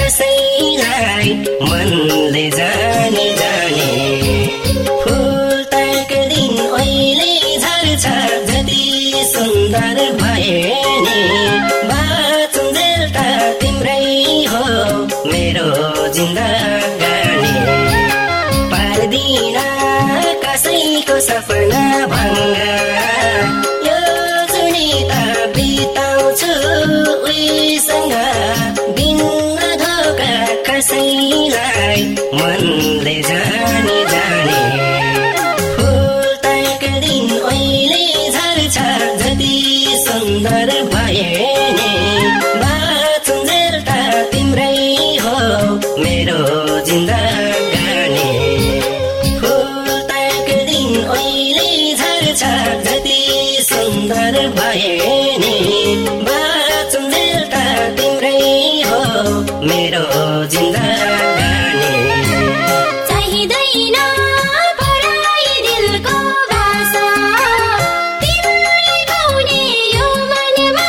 कसैलाई मनले जाने जाने फुल ताक दिन अहिले झर्छ जति सुन्दर भए नि बाँचुन्जेल त तिम्रै हो मेरो जिन्दगानी पार्दिन कसैको सपना भङ्ग यो जुनी त बिताउँछु उहीसँग दिन्न धोका कसैलाई मनले जाने जाने फुल ताक दिन अहिले झर्छ जति सुन्दर भए नि बाँचुन्जेल त तिम्रै हो मेरो जिन्दगानी फुल ताक दिन अहिले झर्छ जति सुन्दर भए नि बाँचुन्जेल त तिम्रै हो मेरो जिन्दगानी चाहिँदैन पराई दिलको भाषा तिमीले गाउने यो मनमा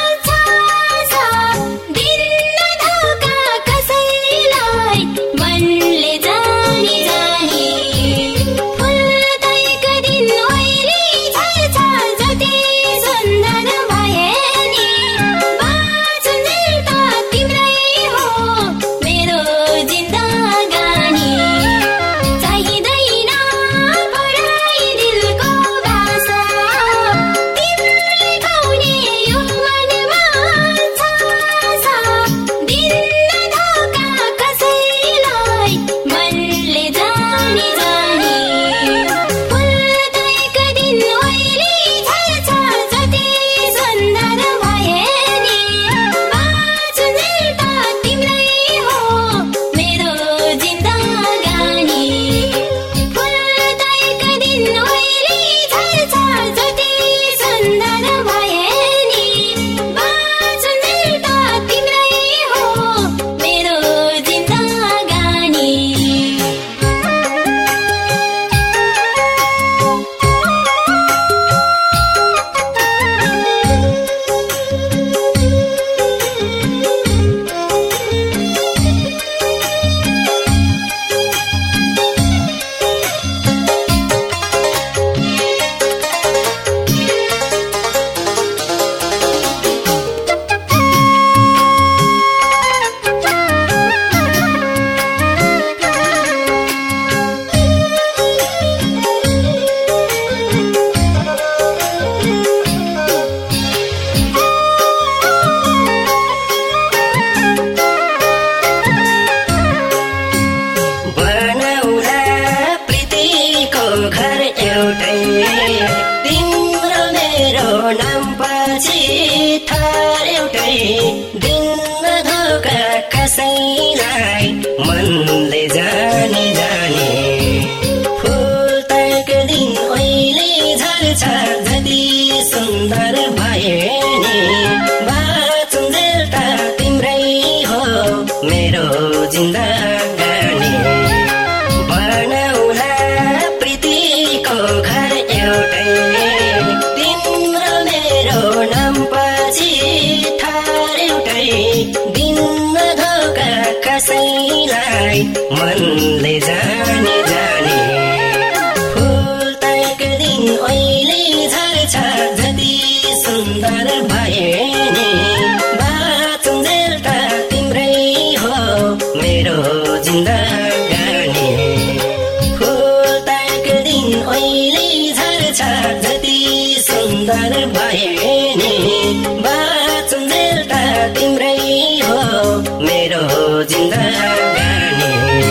छ दिन्न धोका कसैलाई मनले जाने जाने फुल ताक दिन अहिले झर्छ जति सुन्दर भए नि बाँचुन्जेल त तिम्रै हो मेरो जिन्दगानी चाहिँदैन पराई दिलको भाषा तिमीले गाउने यो मनमा छ दिन्न धोका कसैलाई मनले जाने जाने फुल ताक दिन अहिले झर्छ जति सुन्दर भए नि बाँचुन्जेल त तिम्रै हो मेरो जिन्दगानी फुल ताक दिन अहिले झर्छ जति सुन्दर भए नि बाँचुन्जेल त तिम्रै हो मेरो जिन्दगानी बनाउला प्रीतिको घर एउटै तिम्रो मेरो नाम पछि थर एउटै दिन्न धोका कसैलाई मनले जाने जाने फुल ताक दिन अहिले झर्छ जति सुन्दर भए नि बाँचुन्जेल त तिम्रै हो मेरो जिन्दगानी बनाउला प्रीतिको घर एउटै तिम्रो मेरो नाम पछि थर एउटै दिन्न धोका कसैलाई मनले जाने जाने फुल ताक दिन अहिले झर्छ जति सुन्दर भए नि बाँचुन्जेल त तिम्रै हो मेरो जिन्दगानी फुल ताक दिन अहिले झर्छ जति सुन्दर भए नि बाँचुन्जेल त तिम्रै हो मेरो जिन्दगानी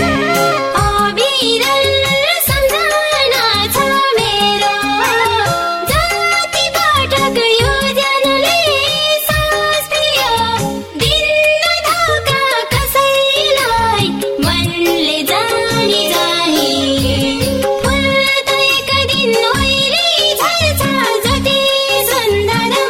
अविरल सम्झना छ मेरो जति पटक यो जनले सास पियो दिन्न धोका कसैलाई मनले जाने जाने फुल ताक दिन अहिले झर्छ जति सुन्दर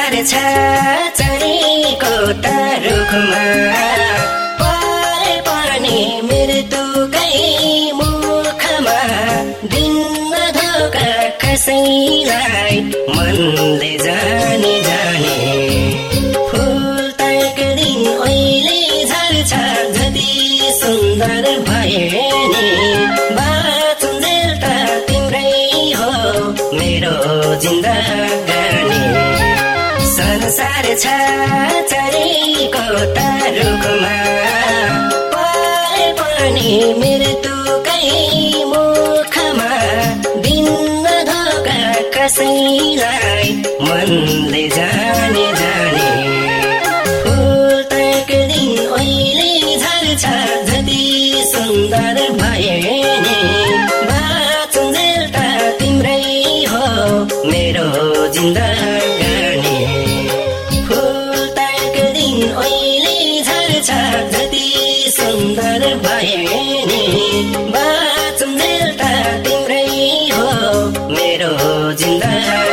संसार छ चरीको त रुखमा परे पर्ने मृत्युकै मुखमा दिन्न धोका कसैलाई मनले जाने जाने फुल त एक दिन ओइले झर्छ जति सुन्दर भए नि बाँचुन्जेल त तिम्रै हो मेरो जिन्दगानी संसार छ चरीको त रुखमा परे पनि मृत्युकै मुखमा दिन्न धोका कसैलाई मनले जाने जाने फुल त एक दिन ओइले झर्छ जति सुन्दर भए नि बाँचुन्जेल त तिम्रै हो मेरो जिन्दगानी फुल त एक दिन ओइले झर्छ जति सुन्दर भए नि बाँचुन्जेल त तिम्रै हो मेरो जिन्दगानी